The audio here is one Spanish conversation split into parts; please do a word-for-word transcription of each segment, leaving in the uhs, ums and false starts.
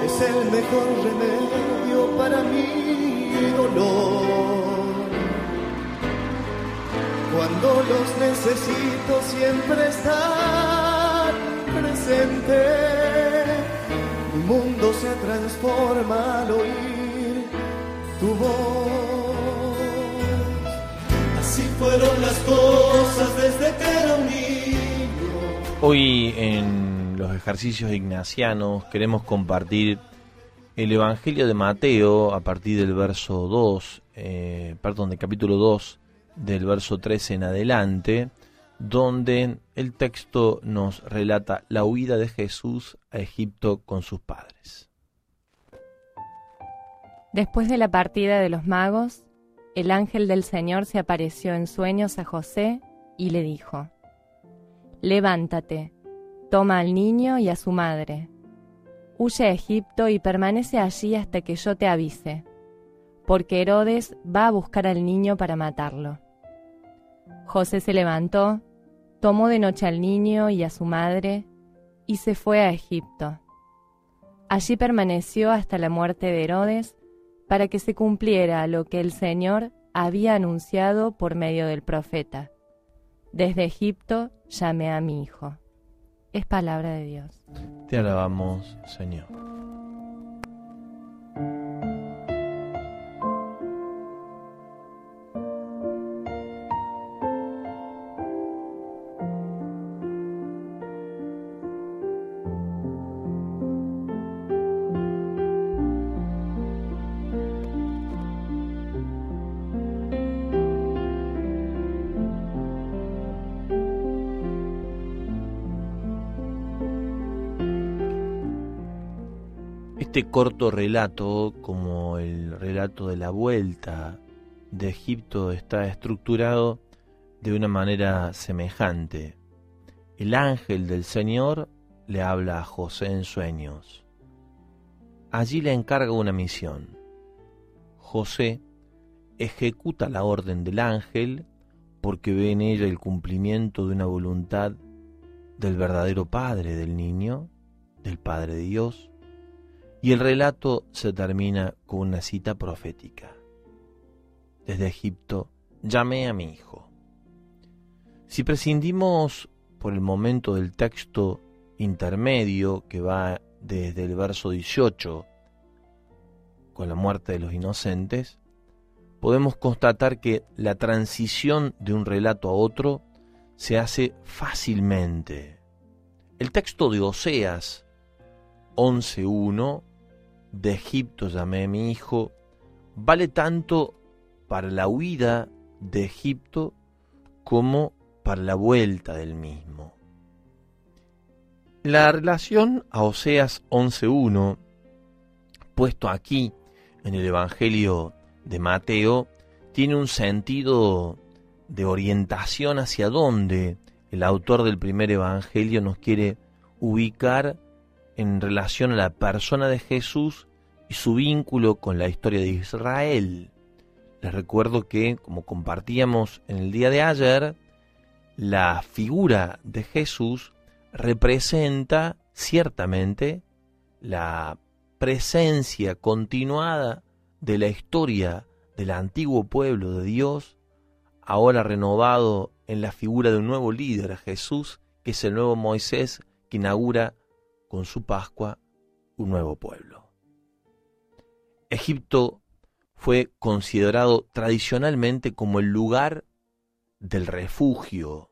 es el mejor remedio para mi dolor. Cuando los necesito siempre están presente. Mi mundo se transforma al oír tu voz. Así fueron las cosas desde que era un niño. Hoy en los ejercicios ignacianos queremos compartir el Evangelio de Mateo a partir del verso dos, eh, perdón, del capítulo dos, del verso trece en adelante, donde el texto nos relata la huida de Jesús a Egipto con sus padres. Después de la partida de los magos, el ángel del Señor se apareció en sueños a José y le dijo: «Levántate, toma al niño y a su madre. Huye a Egipto y permanece allí hasta que yo te avise, porque Herodes va a buscar al niño para matarlo». José se levantó, tomó de noche al niño y a su madre y se fue a Egipto. Allí permaneció hasta la muerte de Herodes, para que se cumpliera lo que el Señor había anunciado por medio del profeta: «Desde Egipto llamé a mi hijo». Es palabra de Dios. Te alabamos, Señor. Este corto relato, como el relato de la vuelta de Egipto, está estructurado de una manera semejante. El ángel del Señor le habla a José en sueños. Allí le encarga una misión. José ejecuta la orden del ángel porque ve en ella el cumplimiento de una voluntad del verdadero padre del niño, del Padre de Dios. Y el relato se termina con una cita profética. Desde Egipto llamé a mi hijo. Si prescindimos por el momento del texto intermedio que va desde el verso dieciocho, con la muerte de los inocentes, podemos constatar que la transición de un relato a otro se hace fácilmente. El texto de Oseas once uno, de Egipto llamé a mi hijo, vale tanto para la huida de Egipto como para la vuelta del mismo. La relación a Oseas once uno, puesto aquí en el Evangelio de Mateo, tiene un sentido de orientación hacia dónde el autor del primer Evangelio nos quiere ubicar en relación a la persona de Jesús y su vínculo con la historia de Israel. Les recuerdo que, como compartíamos en el día de ayer, la figura de Jesús representa ciertamente la presencia continuada de la historia del antiguo pueblo de Dios, ahora renovado en la figura de un nuevo líder, Jesús, que es el nuevo Moisés que inaugura con su Pascua un nuevo pueblo. Egipto fue considerado tradicionalmente como el lugar del refugio.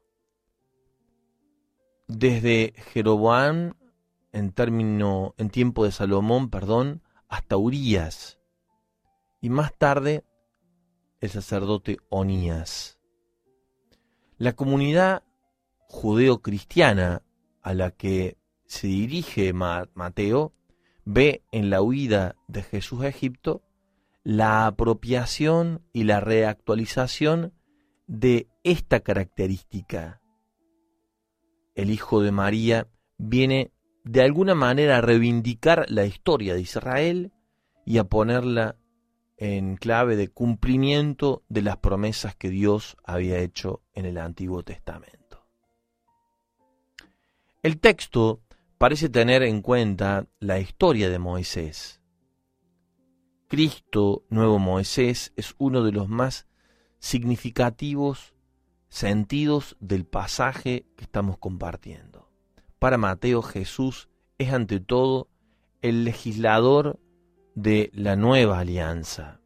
Desde Jeroboam, en término, en tiempo de Salomón, perdón, hasta Urías, y más tarde el sacerdote Onías. La comunidad judeo-cristiana a la que se dirige Mateo ve en la huida de Jesús a Egipto la apropiación y la reactualización de esta característica. El Hijo de María viene de alguna manera a reivindicar la historia de Israel y a ponerla en clave de cumplimiento de las promesas que Dios había hecho en el Antiguo Testamento. El texto parece tener en cuenta la historia de Moisés. Cristo, nuevo Moisés, es uno de los más significativos sentidos del pasaje que estamos compartiendo. Para Mateo, Jesús es ante todo el legislador de la nueva alianza.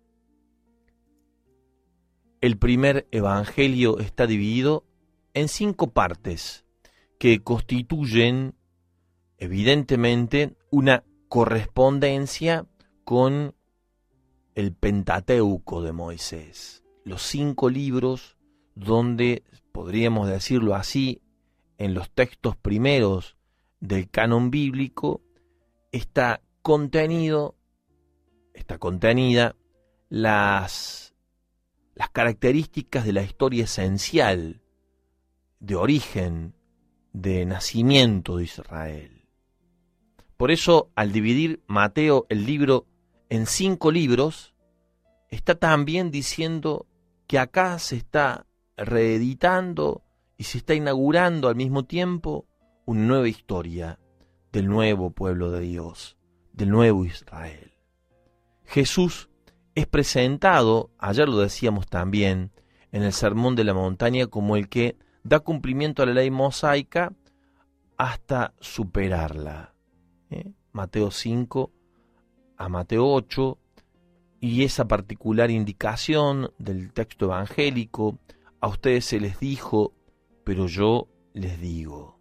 El primer evangelio está dividido en cinco partes que constituyen evidentemente una correspondencia con el Pentateuco de Moisés, los cinco libros donde, podríamos decirlo así, en los textos primeros del canon bíblico está contenido, está contenida las, las características de la historia esencial, de origen, de nacimiento de Israel. Por eso, al dividir Mateo el libro en cinco libros, está también diciendo que acá se está reeditando y se está inaugurando al mismo tiempo una nueva historia del nuevo pueblo de Dios, del nuevo Israel. Jesús es presentado, ayer lo decíamos también, en el Sermón de la Montaña como el que da cumplimiento a la ley mosaica hasta superarla. ¿Eh? Mateo cinco a Mateo ocho, y esa particular indicación del texto evangélico: a ustedes se les dijo, pero yo les digo.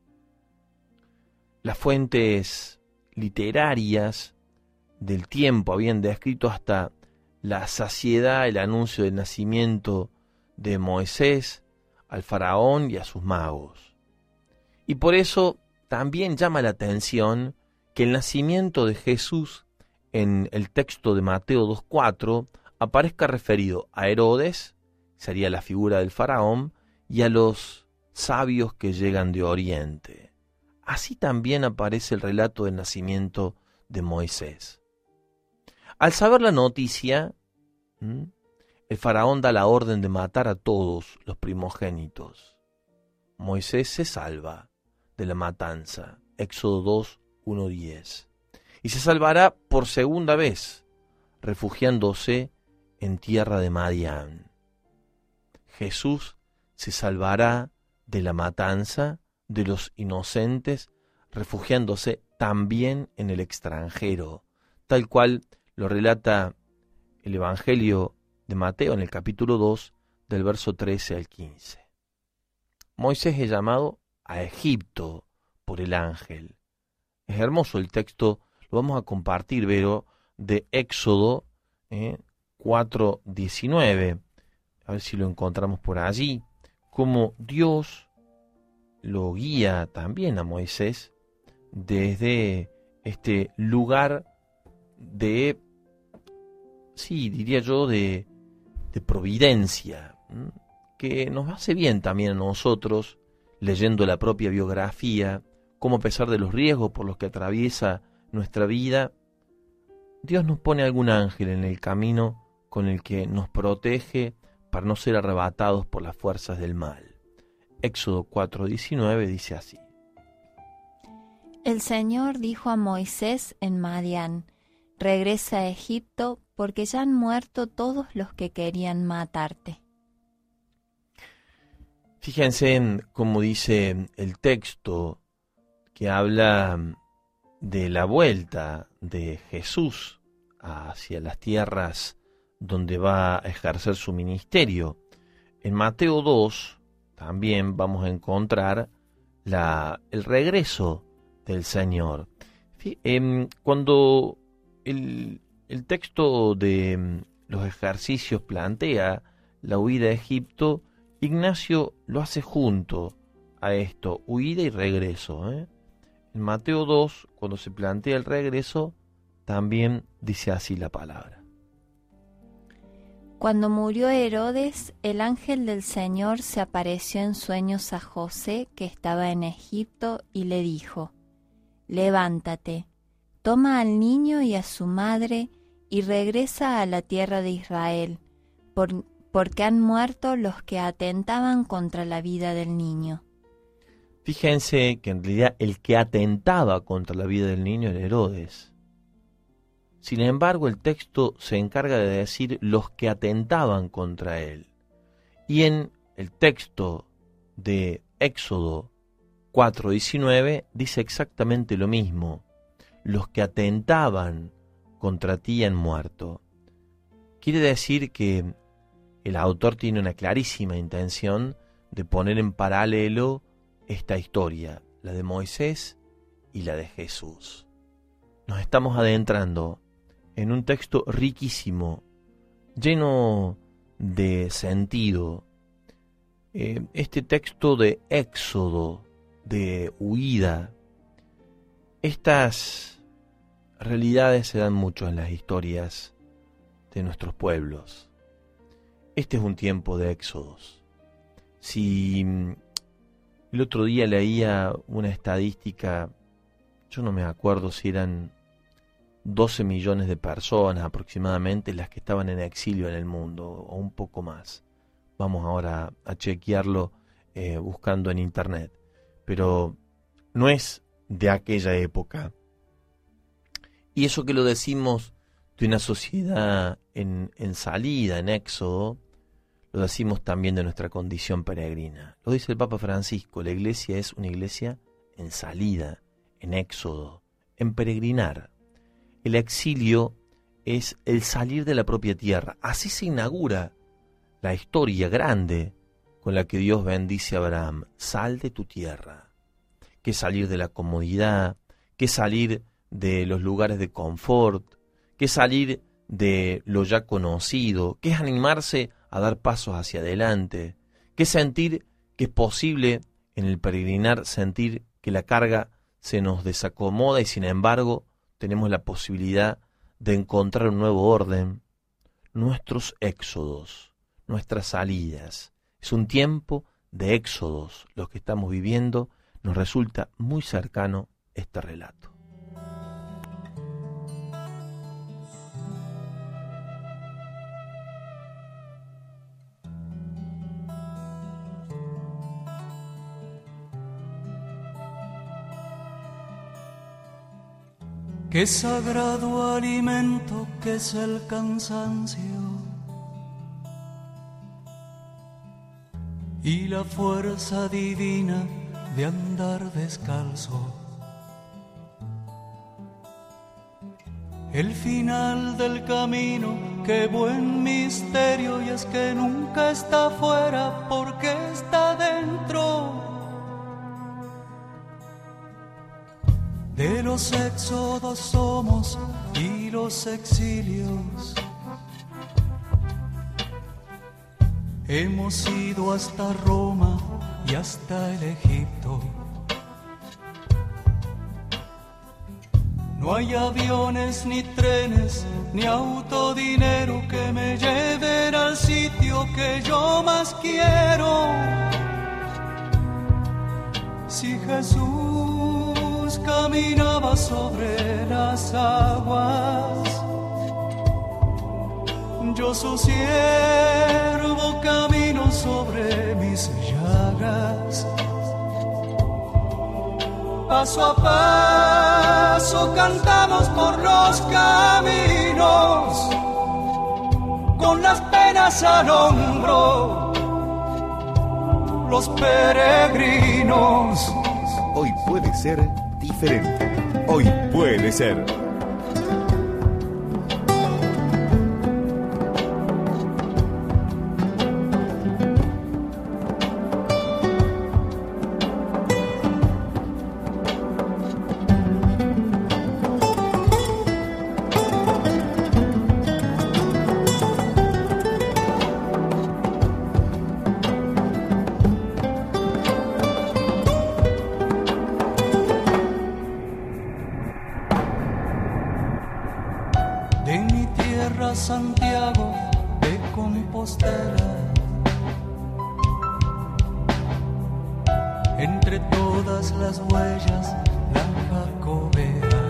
Las fuentes literarias del tiempo habían descrito hasta la saciedad el anuncio del nacimiento de Moisés al faraón y a sus magos. Y por eso también llama la atención que el nacimiento de Jesús en el texto de Mateo dos cuatro aparezca referido a Herodes, sería la figura del faraón, y a los sabios que llegan de Oriente. Así también aparece el relato del nacimiento de Moisés. Al saber la noticia, ¿m? el faraón da la orden de matar a todos los primogénitos. Moisés se salva de la matanza, Éxodo dos, uno, diez. Y se salvará por segunda vez, refugiándose en tierra de Madián. Jesús se salvará de la matanza de los inocentes, refugiándose también en el extranjero, tal cual lo relata el Evangelio de Mateo en el capítulo dos, del verso trece al quince. Moisés es llamado a Egipto por el ángel. Es hermoso el texto, lo vamos a compartir, Vero, de Éxodo eh, cuatro diecinueve. A ver si lo encontramos por allí. Cómo Dios lo guía también a Moisés desde este lugar de, sí, diría yo, de, de providencia, que nos hace bien también a nosotros, leyendo la propia biografía, cómo a pesar de los riesgos por los que atraviesa nuestra vida, Dios nos pone algún ángel en el camino con el que nos protege para no ser arrebatados por las fuerzas del mal. Éxodo cuatro diecinueve dice así: El Señor dijo a Moisés en Madián: regresa a Egipto, porque ya han muerto todos los que querían matarte. Fíjense en cómo dice el texto que habla de la vuelta de Jesús hacia las tierras donde va a ejercer su ministerio. En Mateo dos también vamos a encontrar la, el regreso del Señor. Cuando el, el texto de los ejercicios plantea la huida a Egipto, Ignacio lo hace junto a esto, huida y regreso. ¿eh? En Mateo dos, cuando se plantea el regreso, también dice así la palabra. Cuando murió Herodes, el ángel del Señor se apareció en sueños a José, que estaba en Egipto, y le dijo: levántate, toma al niño y a su madre, y regresa a la tierra de Israel, por, porque han muerto los que atentaban contra la vida del niño. Fíjense que en realidad el que atentaba contra la vida del niño era Herodes. Sin embargo, el texto se encarga de decir los que atentaban contra él. Y en el texto de Éxodo cuatro diecinueve dice exactamente lo mismo. Los que atentaban contra ti han muerto. Quiere decir que el autor tiene una clarísima intención de poner en paralelo esta historia, la de Moisés y la de Jesús. Nos estamos adentrando en un texto riquísimo, lleno de sentido. Eh, este texto de éxodo, de huida, estas realidades se dan mucho en las historias de nuestros pueblos. Este es un tiempo de éxodos. Si el otro día leía una estadística, yo no me acuerdo si eran doce millones de personas aproximadamente las que estaban en exilio en el mundo, o un poco más. Vamos ahora a chequearlo eh, buscando en internet. Pero no es de aquella época. Y eso que lo decimos de una sociedad en, en salida, en éxodo, lo decimos también de nuestra condición peregrina. Lo dice el Papa Francisco, la iglesia es una iglesia en salida, en éxodo, en peregrinar. El exilio es el salir de la propia tierra. Así se inaugura la historia grande con la que Dios bendice a Abraham. Sal de tu tierra. Que salir de la comodidad, que salir de los lugares de confort, que salir de lo ya conocido, que es animarse a dar pasos hacia adelante, que sentir que es posible en el peregrinar sentir que la carga se nos desacomoda y sin embargo tenemos la posibilidad de encontrar un nuevo orden. Nuestros éxodos, nuestras salidas, es un tiempo de éxodos los que estamos viviendo. Nos resulta muy cercano este relato. Qué sagrado alimento que es el cansancio y la fuerza divina de andar descalzo. El final del camino, qué buen misterio, y es que nunca está afuera porque está dentro. De los éxodos somos y los exilios. Hemos ido hasta Roma y hasta el Egipto. No hay aviones ni trenes ni autodinero que me lleven al sitio que yo más quiero. Si Jesús caminaba sobre las aguas, yo su siervo camino sobre mis llagas. Paso a paso cantamos por los caminos, con las penas al hombro, los peregrinos. Hoy puede ser diferente. Hoy puede ser. Santiago de Compostela, entre todas las huellas la jacobea,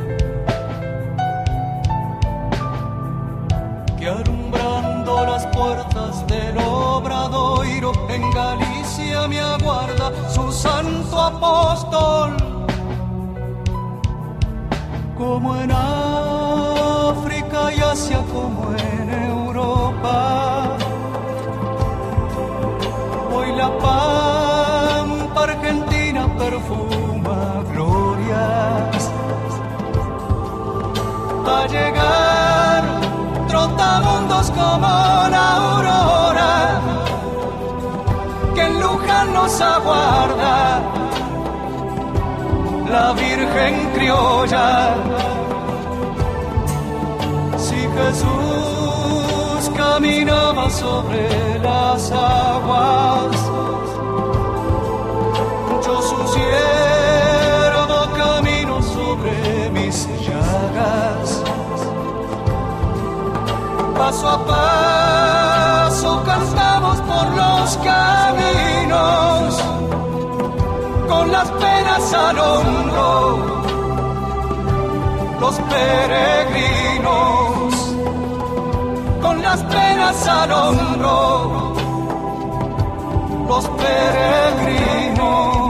que alumbrando las puertas del Obradoiro en Galicia me aguarda su santo apóstol, como en África y Asia, como en Europa. Hoy la pampa argentina perfuma glorias. A llegar trotamundos como la aurora que en Luján nos aguarda la Virgen criolla. Si Jesús caminaba sobre las aguas, yo su siervo camino sobre mis llagas. Paso a paso cantamos por los caminos, con las penas al hombro, los peregrinos, con las penas al hombro, los peregrinos.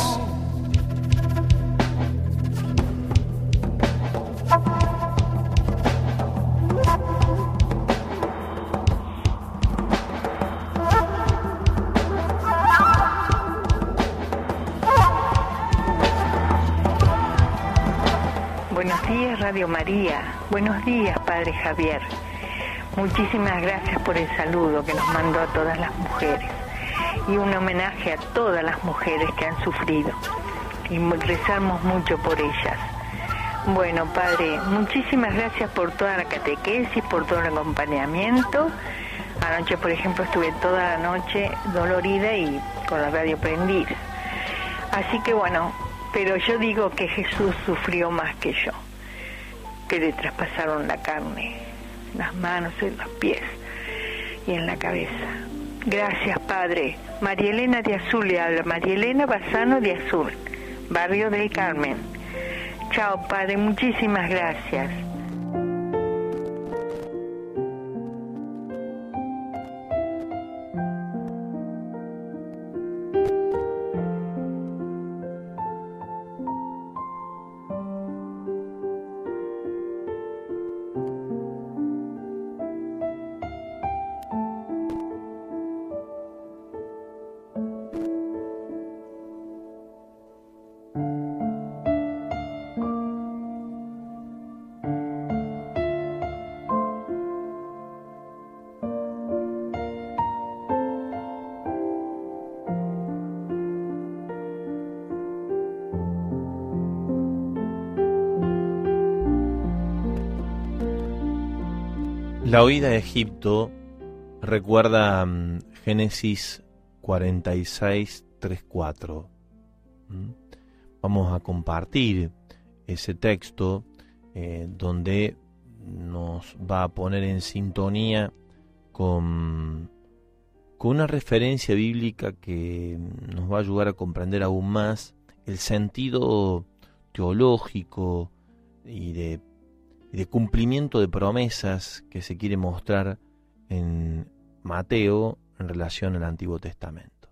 Buenos días, Radio María. Buenos días, Padre Javier. Muchísimas gracias por el saludo que nos mandó a todas las mujeres y un homenaje a todas las mujeres que han sufrido y rezamos mucho por ellas. Bueno, Padre, muchísimas gracias por toda la catequesis, por todo el acompañamiento. Anoche, por ejemplo, estuve toda la noche dolorida y con la radio prendida. Así que bueno, pero yo digo que Jesús sufrió más que yo, que le traspasaron la carne, las manos, en los pies y en la cabeza. Gracias, Padre. María Elena de Azul le habla, María Elena Bassano de Azul, Barrio del Carmen. Chao, Padre, muchísimas gracias. La huida de Egipto recuerda um, Génesis cuarenta y seis, tres, cuatro. ¿Mm? Vamos a compartir ese texto eh, donde nos va a poner en sintonía con, con una referencia bíblica que nos va a ayudar a comprender aún más el sentido teológico y de de cumplimiento de promesas que se quiere mostrar en Mateo en relación al Antiguo Testamento.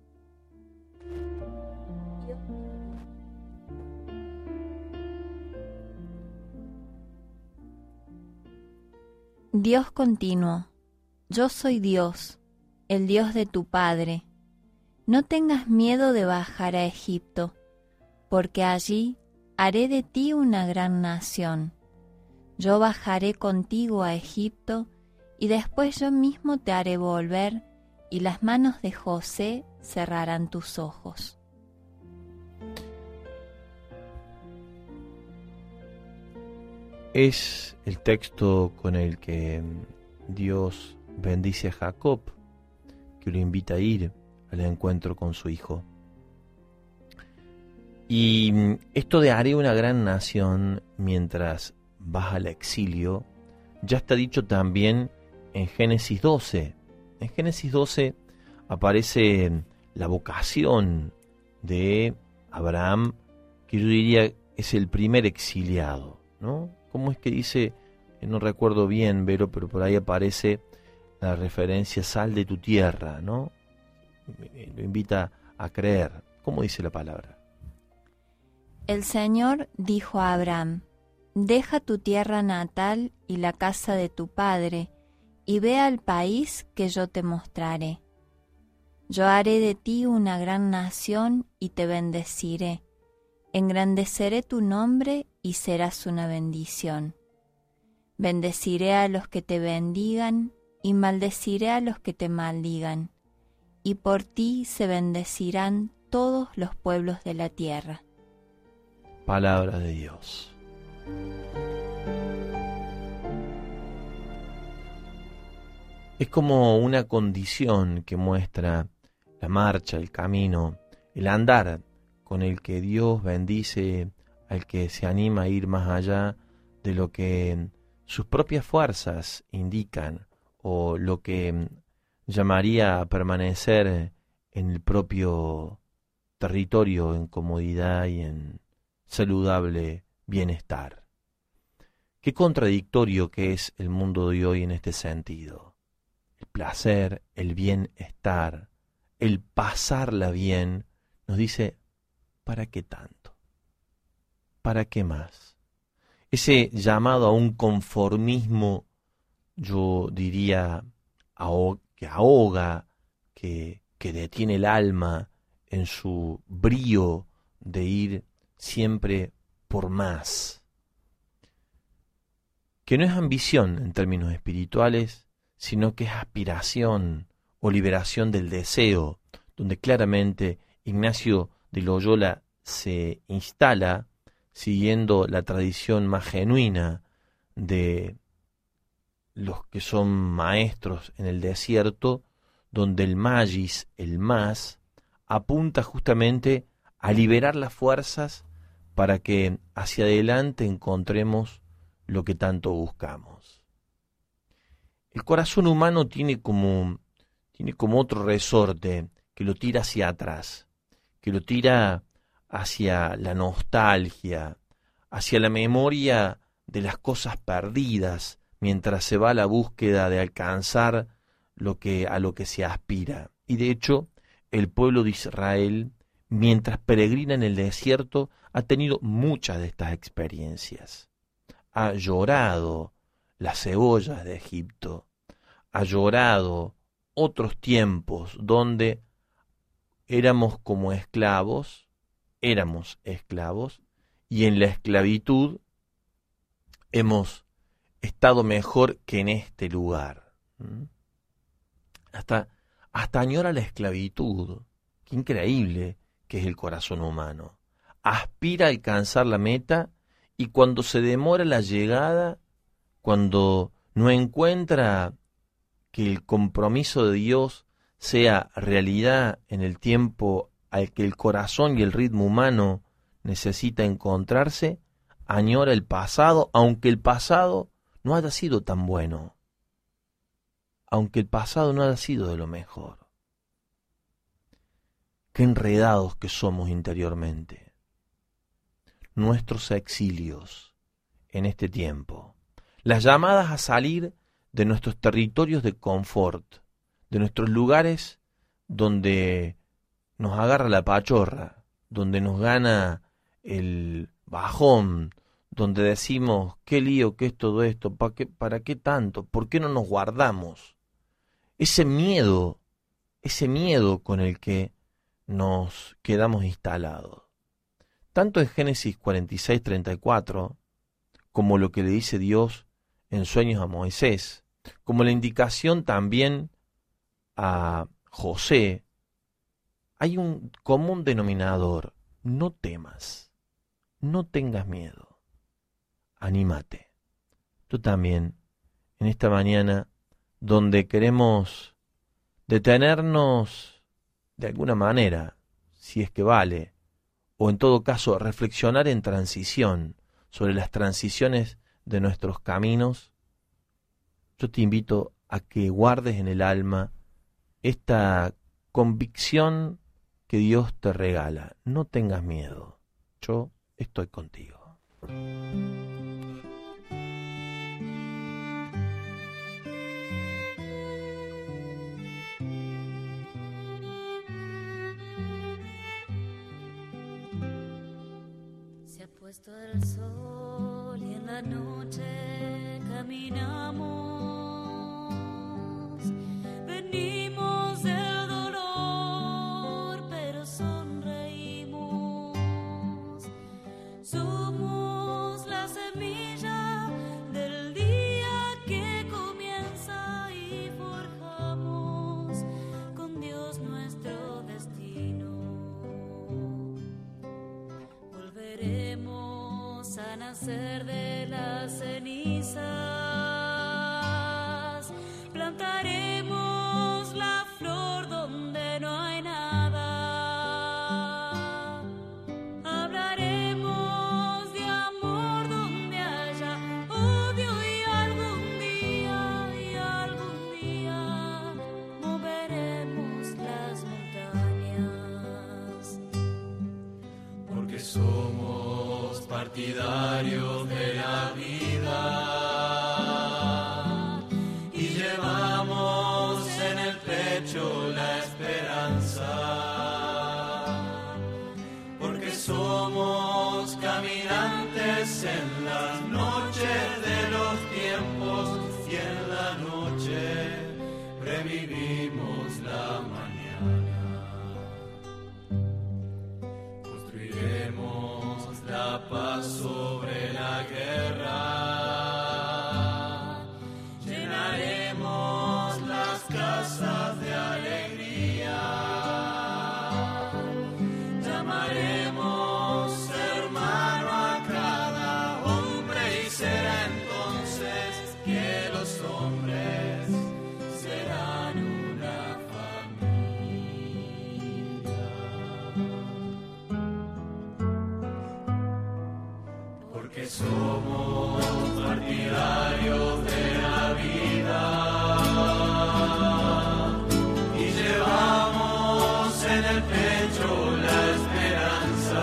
Dios continuó: yo soy Dios, el Dios de tu Padre. No tengas miedo de bajar a Egipto, porque allí haré de ti una gran nación. Yo bajaré contigo a Egipto, y después yo mismo te haré volver, y las manos de José cerrarán tus ojos. Es el texto con el que Dios bendice a Jacob, que lo invita a ir al encuentro con su hijo. Y esto de haré una gran nación mientras vas al exilio, ya está dicho también en Génesis doce. En Génesis doce aparece la vocación de Abraham, que yo diría es el primer exiliado, ¿no? ¿Cómo es que dice? No recuerdo bien, Vero, pero por ahí aparece la referencia: sal de tu tierra, ¿no? Lo invita a creer. ¿Cómo dice la palabra? El Señor dijo a Abraham: Deja tu tierra natal y la casa de tu padre, y ve al país que yo te mostraré. Yo haré de ti una gran nación y te bendeciré. Engrandeceré tu nombre y serás una bendición. Bendeciré a los que te bendigan y maldeciré a los que te maldigan, y por ti se bendecirán todos los pueblos de la tierra. Palabra de Dios. Es como una condición que muestra la marcha, el camino, el andar con el que Dios bendice al que se anima a ir más allá de lo que sus propias fuerzas indican o lo que llamaría a permanecer en el propio territorio, en comodidad y en saludable bienestar. Qué contradictorio que es el mundo de hoy en este sentido. El placer, el bienestar, el pasarla bien, nos dice, ¿para qué tanto? ¿Para qué más? Ese llamado a un conformismo, yo diría, aho- que ahoga, que, que detiene el alma en su brío de ir siempre por más. Que no es ambición en términos espirituales, sino que es aspiración o liberación del deseo, donde claramente Ignacio de Loyola se instala siguiendo la tradición más genuina de los que son maestros en el desierto, donde el magis, el más, apunta justamente a liberar las fuerzas para que hacia adelante encontremos lo que tanto buscamos. El corazón humano tiene como, tiene como otro resorte que lo tira hacia atrás, que lo tira hacia la nostalgia, hacia la memoria de las cosas perdidas, mientras se va a la búsqueda de alcanzar lo que, a lo que se aspira. Y de hecho, el pueblo de Israel, mientras peregrina en el desierto, ha tenido muchas de estas experiencias. Ha llorado las cebollas de Egipto, ha llorado otros tiempos donde éramos como esclavos, éramos esclavos, y en la esclavitud hemos estado mejor que en este lugar. ¿Mm? Hasta, hasta añora la esclavitud. Qué increíble que es el corazón humano. Aspira a alcanzar la meta y cuando se demora la llegada, cuando no encuentra que el compromiso de Dios sea realidad en el tiempo al que el corazón y el ritmo humano necesita encontrarse, añora el pasado, aunque el pasado no haya sido tan bueno, aunque el pasado no haya sido de lo mejor. Qué enredados que somos interiormente. Nuestros exilios en este tiempo, las llamadas a salir de nuestros territorios de confort, de nuestros lugares donde nos agarra la pachorra, donde nos gana el bajón, donde decimos, qué lío que es todo esto, ¿para qué, para qué tanto? ¿Por qué no nos guardamos? Ese miedo, ese miedo con el que nos quedamos instalados. Tanto en Génesis cuarenta y seis, treinta y cuatro, como lo que le dice Dios en sueños a Moisés, como la indicación también a José, hay un común denominador: no temas, no tengas miedo, anímate. Tú también, en esta mañana, donde queremos detenernos de alguna manera, si es que vale, o en todo caso reflexionar en transición, sobre las transiciones de nuestros caminos, yo te invito a que guardes en el alma esta convicción que Dios te regala. No tengas miedo, yo estoy contigo. Puesto el sol y en la noche caminamos, venimos del dolor, pero sonreímos. Somos la semilla del día que comienza y forjamos con Dios nuestro destino. Volveremos a nacer de las cenizas, plantaremos la flor donde no hay nada, hablaremos de amor donde haya odio y algún día, y algún día moveremos las montañas, porque somos partidarios de la vida y llevamos en el pecho la esperanza, porque somos caminantes en las noches de los tiempos y en la noche revivimos la mañana. Construiremos la paz sobre la guerra, llenaremos las casas de alegría, llamaremos hermano a cada hombre y será entonces que los hombres serán una familia. Porque somos partidarios de la vida y llevamos en el pecho la esperanza,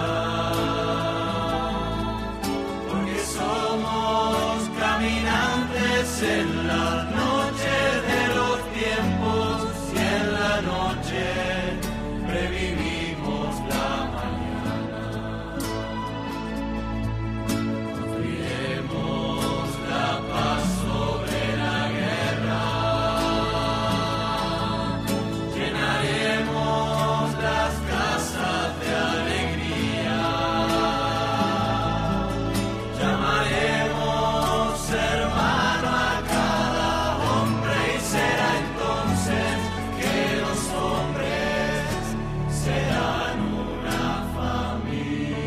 porque somos caminantes en las noches de los tiempos y en la noche revivimos la mañana. Construiremos la paz sobre la guerra, llenaremos las casas de alegría, llamaremos hermano a cada hombre y será entonces que los hombres serán una familia.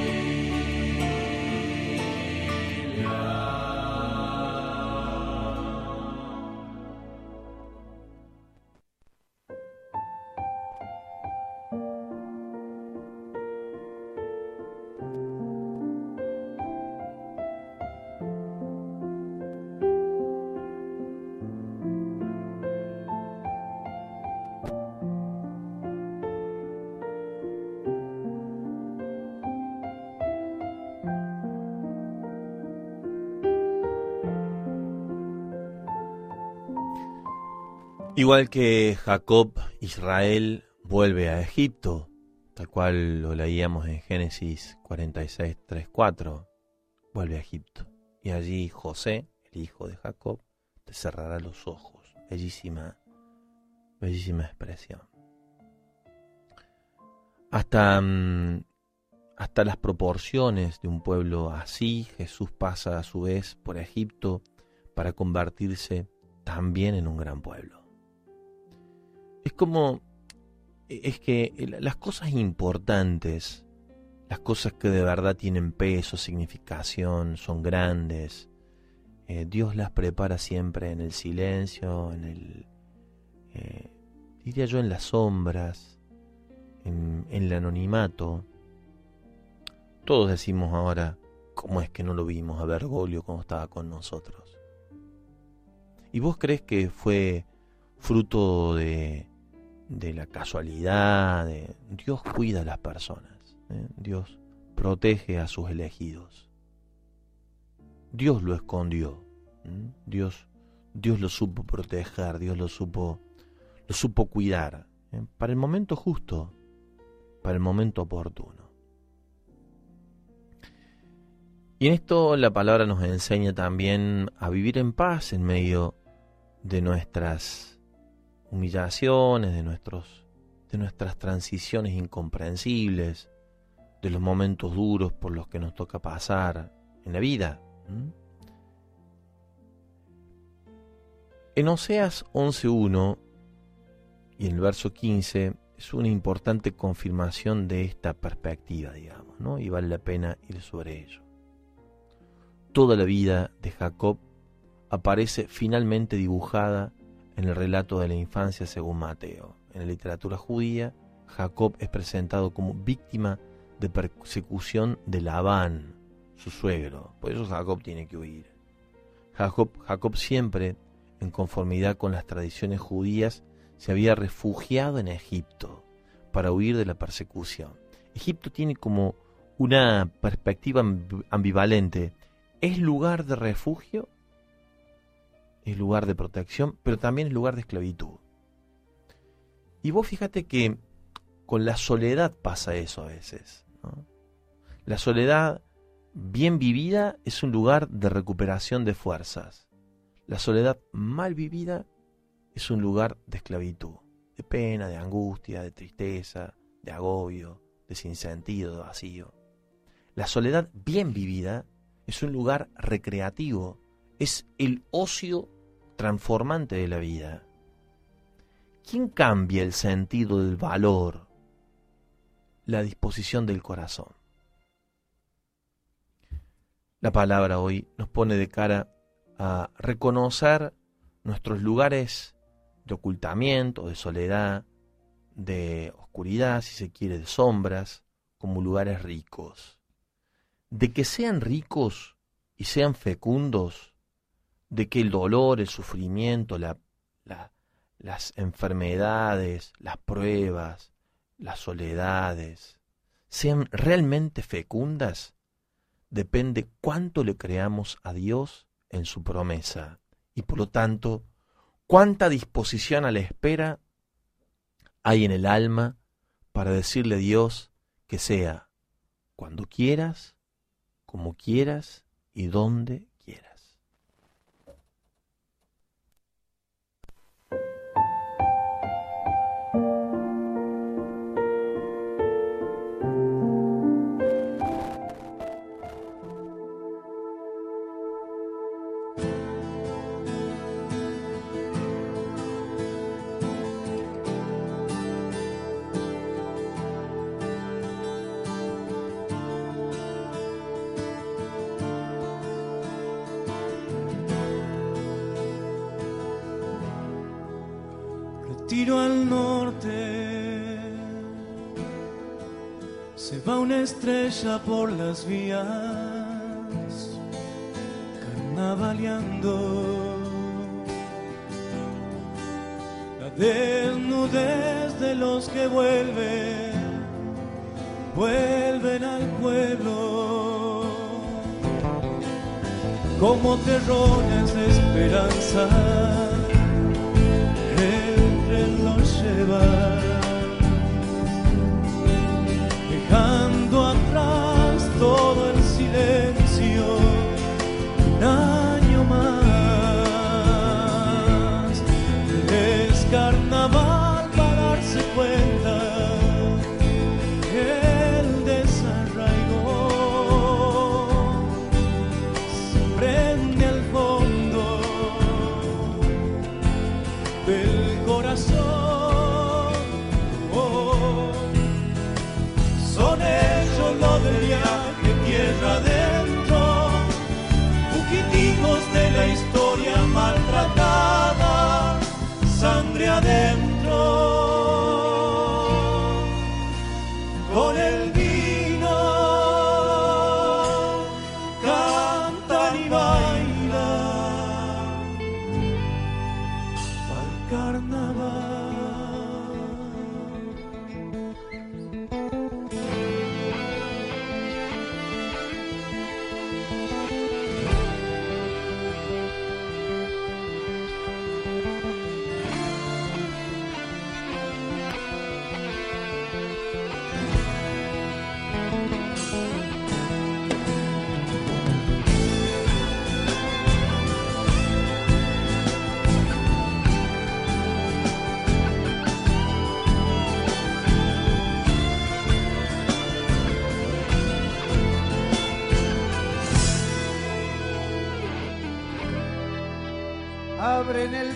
Igual que Jacob, Israel vuelve a Egipto, tal cual lo leíamos en Génesis cuarenta y seis, tres, cuatro, vuelve a Egipto. Y allí José, el hijo de Jacob, te cerrará los ojos. Bellísima, bellísima expresión. Hasta, hasta las proporciones de un pueblo así, Jesús pasa a su vez por Egipto para convertirse también en un gran pueblo. Es como, es que las cosas importantes, las cosas que de verdad tienen peso, significación, son grandes, eh, Dios las prepara siempre en el silencio, en el, eh, diría yo, en las sombras, en, en el anonimato. Todos decimos ahora, ¿cómo es que no lo vimos a Bergoglio cuando estaba con nosotros? ¿Y vos crees que fue fruto de... de la casualidad? De... Dios cuida a las personas, ¿eh? Dios protege a sus elegidos. Dios lo escondió, ¿eh? Dios, Dios lo supo proteger, Dios lo supo, lo supo cuidar, ¿eh? Para el momento justo, para el momento oportuno. Y en esto la palabra nos enseña también a vivir en paz en medio de nuestras humillaciones, de, nuestros, de nuestras transiciones incomprensibles, de los momentos duros por los que nos toca pasar en la vida. ¿Mm? En Oseas once uno y en el verso quince es una importante confirmación de esta perspectiva, digamos, ¿no? Y vale la pena ir sobre ello. Toda la vida de Jacob aparece finalmente dibujada en el relato de la infancia según Mateo. En la literatura judía, Jacob es presentado como víctima de persecución de Labán, su suegro. Por eso Jacob tiene que huir. Jacob, Jacob siempre, en conformidad con las tradiciones judías, se había refugiado en Egipto para huir de la persecución. Egipto tiene como una perspectiva ambivalente. Es lugar de refugio, es lugar de protección, pero también es lugar de esclavitud. Y vos fíjate que con la soledad pasa eso a veces, ¿no? La soledad bien vivida es un lugar de recuperación de fuerzas. La soledad mal vivida es un lugar de esclavitud, de pena, de angustia, de tristeza, de agobio, de sinsentido, de vacío. La soledad bien vivida es un lugar recreativo, es el ocio transformante de la vida. ¿Quién cambia el sentido del valor? La disposición del corazón. La palabra hoy nos pone de cara a reconocer nuestros lugares de ocultamiento, de soledad, de oscuridad, si se quiere, de sombras, como lugares ricos. De que sean ricos y sean fecundos, de que el dolor, el sufrimiento, la, la, las enfermedades, las pruebas, las soledades, sean realmente fecundas, depende cuánto le creamos a Dios en su promesa y por lo tanto cuánta disposición a la espera hay en el alma para decirle a Dios que sea cuando quieras, como quieras y donde quieras. Tiro al norte, se va una estrella por las vías, carnavaleando la desnudez de los que vuelven, vuelven al pueblo, como terrones de esperanza. Los lleva, dejando atrás todo el silencio, un año más. Es carnaval para darse cuenta que el desarraigo se prende al fondo del corazón. Oh, son ellos los del viaje tierra adentro, fugitivos de la historia maltratada, sangre adentro, con el vino cantan y bailan al carnaval. abren el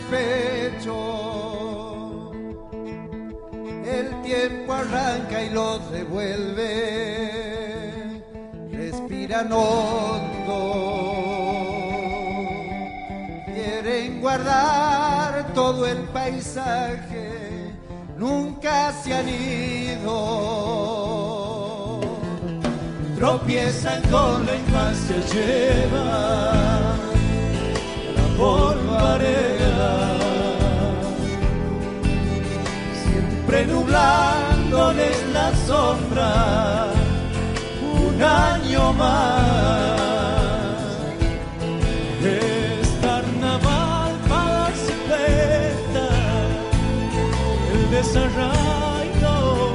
pecho, el tiempo arranca y los devuelve, respiran hondo, quieren guardar todo el paisaje, nunca se han ido, tropiezan con la infancia, llevan polvareda, siempre nublándoles la sombra, un año más. Es carnaval para darse cuenta, el desarraigo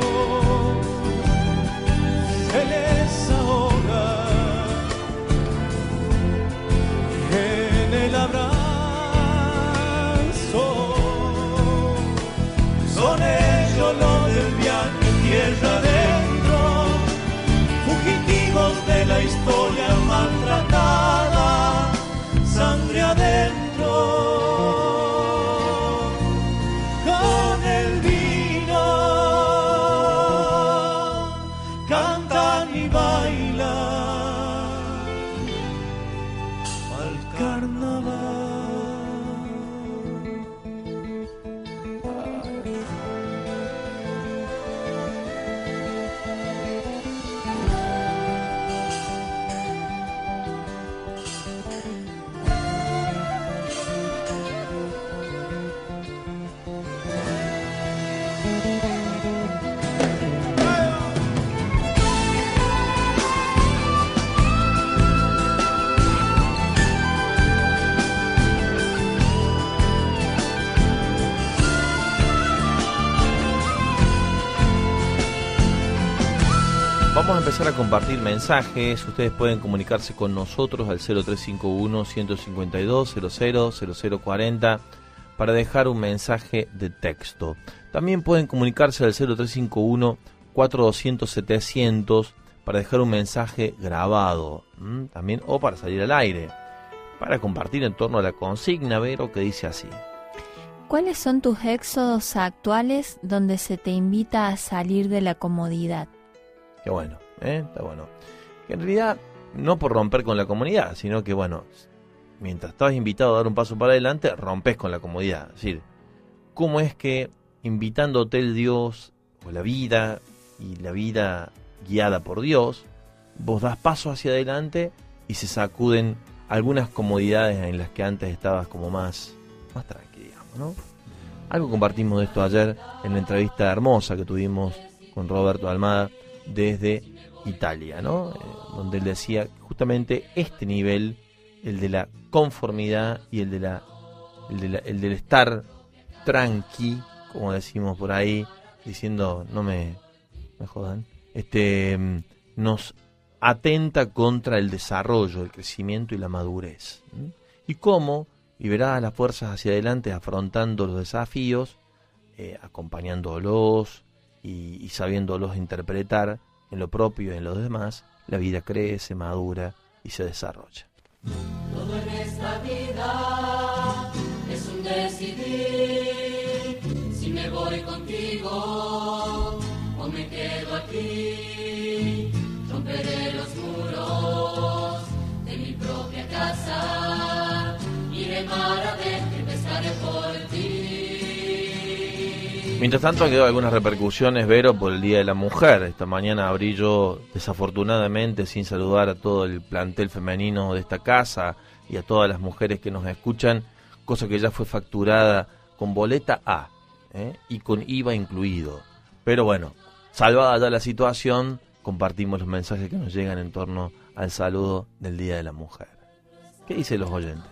se les ahoga en el abrazo. Son ellos los del viaje tierra adentro, fugitivos de la historia maltratada, sangre adentro. Con el vino cantan y bailan al carnaval. Vamos a empezar a compartir mensajes. Ustedes pueden comunicarse con nosotros al cero tres cinco uno, ciento cincuenta y dos, cero cero, cero cero cuarenta para dejar un mensaje de texto. También pueden comunicarse al cero tres cinco uno, cuatro doscientos, setecientos para dejar un mensaje grabado, ¿m? También, o para salir al aire, para compartir en torno a la consigna, Vero, que dice así. ¿Cuáles son tus éxodos actuales donde se te invita a salir de la comodidad? Qué bueno, ¿eh? Está bueno. Que en realidad, no por romper con la comunidad, sino que, bueno, mientras estabas invitado a dar un paso para adelante, rompes con la comodidad. Es decir, ¿cómo es que invitándote el Dios o la vida y la vida guiada por Dios, vos das paso hacia adelante y se sacuden algunas comodidades en las que antes estabas como más, más tranquilo, digamos, ¿no? Algo compartimos de esto ayer en la entrevista hermosa que tuvimos con Roberto Almada desde Italia, ¿no? Eh, donde él decía justamente este nivel, el de la conformidad y el de la, el de la, el del estar tranqui, como decimos por ahí, diciendo no me, me jodan, este nos atenta contra el desarrollo, el crecimiento y la madurez. ¿Mm? Y cómo liberar a las fuerzas hacia adelante, afrontando los desafíos, eh, acompañándolos y, y sabiéndolos interpretar en lo propio y en los demás, la vida crece, madura y se desarrolla. Todo en esta vida es un decidir, si me voy contigo o me quedo aquí, romperé los muros de mi propia casa, iré mar adentro y pescaré por ti. Mientras tanto, han quedado algunas repercusiones, Vero, por el Día de la Mujer. Esta mañana abrí yo, desafortunadamente, sin saludar a todo el plantel femenino de esta casa y a todas las mujeres que nos escuchan, cosa que ya fue facturada con boleta A, ¿eh? y con I V A incluido. Pero bueno, salvada ya la situación, compartimos los mensajes que nos llegan en torno al saludo del Día de la Mujer. ¿Qué dicen los oyentes?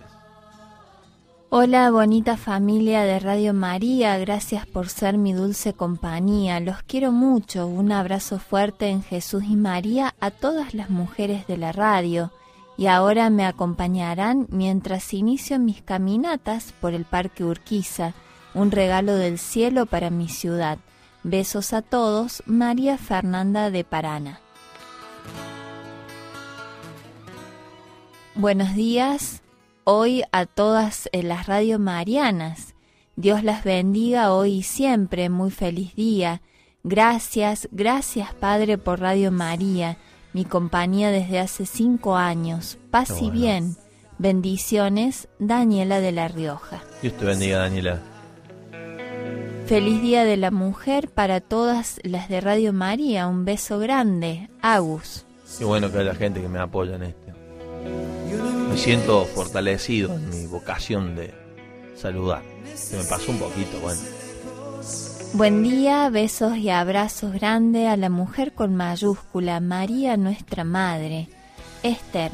Hola, bonita familia de Radio María, gracias por ser mi dulce compañía. Los quiero mucho. Un abrazo fuerte en Jesús y María a todas las mujeres de la radio. Y ahora me acompañarán mientras inicio mis caminatas por el Parque Urquiza, un regalo del cielo para mi ciudad. Besos a todos, María Fernanda de Paraná. Buenos días. hoy a todas eh, las radio marianas. Dios las bendiga hoy y siempre. Muy feliz día. Gracias, gracias Padre por Radio María, mi compañía desde hace cinco años. Paz y bueno. Bien. Bendiciones, Daniela de La Rioja. Dios te bendiga, Daniela. Feliz Día de la Mujer para todas las de Radio María. Un beso grande, Agus. Qué bueno que hay la gente que me apoya en este. Me siento fortalecido en mi vocación de saludar. Se me pasó un poquito, bueno. Buen día, besos y abrazos grandes a la mujer con mayúscula, María nuestra Madre. Esther.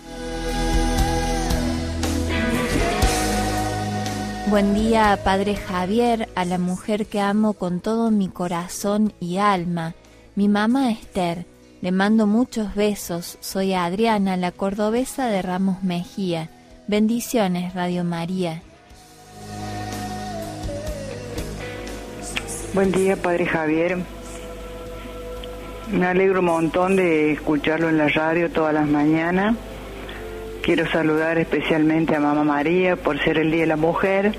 Buen día, Padre Javier, a la mujer que amo con todo mi corazón y alma, mi mamá Esther. Le mando muchos besos. Soy Adriana, la cordobesa de Ramos Mejía. Bendiciones, Radio María. Buen día, Padre Javier. Me alegro un montón de escucharlo en la radio todas las mañanas. Quiero saludar especialmente a Mamá María por ser el Día de la Mujer,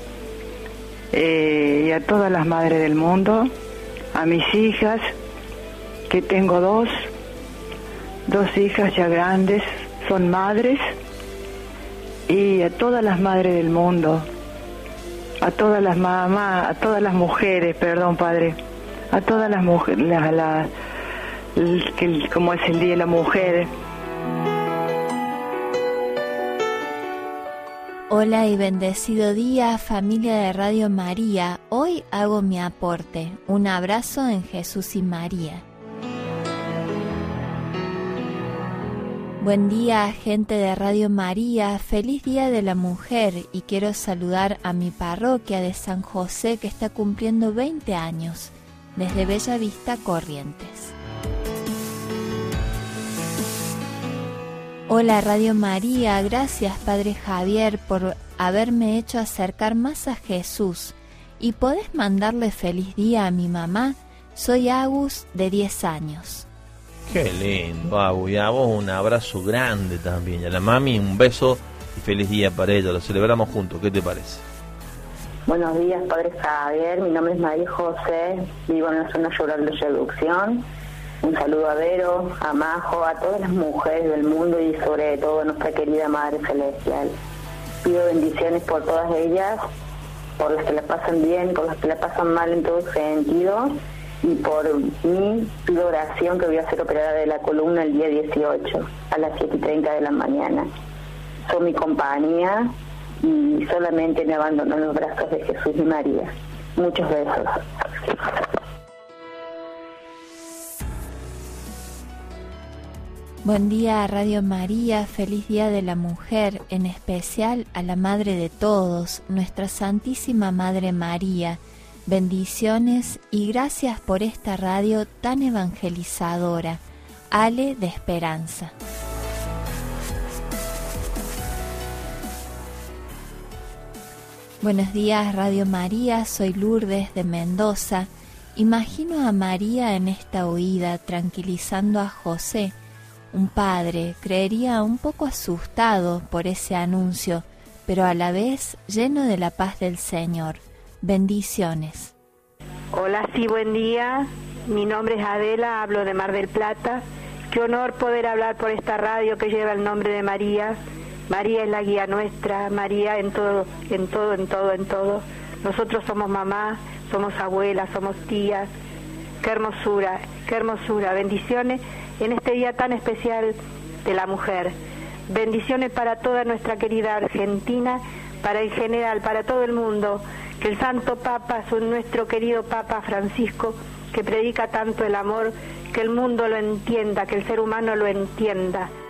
eh, y a todas las madres del mundo, a mis hijas, que tengo dos, dos hijas ya grandes, son madres, y a todas las madres del mundo, a todas las mamás, a todas las mujeres, perdón Padre, a todas las mujeres, la, la, la, como es el Día de la Mujer. Hola y bendecido día, familia de Radio María. Hoy hago mi aporte. Un abrazo en Jesús y María. Buen día, gente de Radio María. Feliz Día de la Mujer y quiero saludar a mi parroquia de San José que está cumpliendo veinte años, desde Bella Vista, Corrientes. Hola Radio María, gracias Padre Javier por haberme hecho acercar más a Jesús. ¿Y podés mandarle feliz día a mi mamá? Soy Agus, de diez años. Qué lindo, Agus. Y a vos un abrazo grande también. Y a la mami un beso y feliz día para ella. Lo celebramos juntos, ¿qué te parece? Buenos días, Padre Javier. Mi nombre es María José, vivo en la zona rural de Reducción. Un saludo a Vero, a Majo, a todas las mujeres del mundo y sobre todo a nuestra querida Madre Celestial. Pido bendiciones por todas ellas, por las que la pasan bien, por las que la pasan mal en todo sentido, y por mí pido oración que voy a ser operada de la columna el día dieciocho a las siete y treinta de la mañana. Son mi compañía y solamente me abandono en los brazos de Jesús y María. Muchos besos. Buen día Radio María, feliz Día de la Mujer, en especial a la Madre de todos, nuestra Santísima Madre María. Bendiciones y gracias por esta radio tan evangelizadora. Ale de Esperanza. Buenos días Radio María, soy Lourdes de Mendoza. Imagino a María en esta huida tranquilizando a José. Un padre creería un poco asustado por ese anuncio, pero a la vez lleno de la paz del Señor. Bendiciones. Hola, sí, buen día. Mi nombre es Adela, hablo de Mar del Plata. Qué honor poder hablar por esta radio que lleva el nombre de María. María es la guía nuestra, María en todo, en todo, en todo, en todo. Nosotros somos mamá, somos abuelas, somos tías. Qué hermosura, qué hermosura. Bendiciones en este día tan especial de la mujer. Bendiciones para toda nuestra querida Argentina, para en general, para todo el mundo. Que el Santo Papa, nuestro querido Papa Francisco, que predica tanto el amor, que el mundo lo entienda, que el ser humano lo entienda.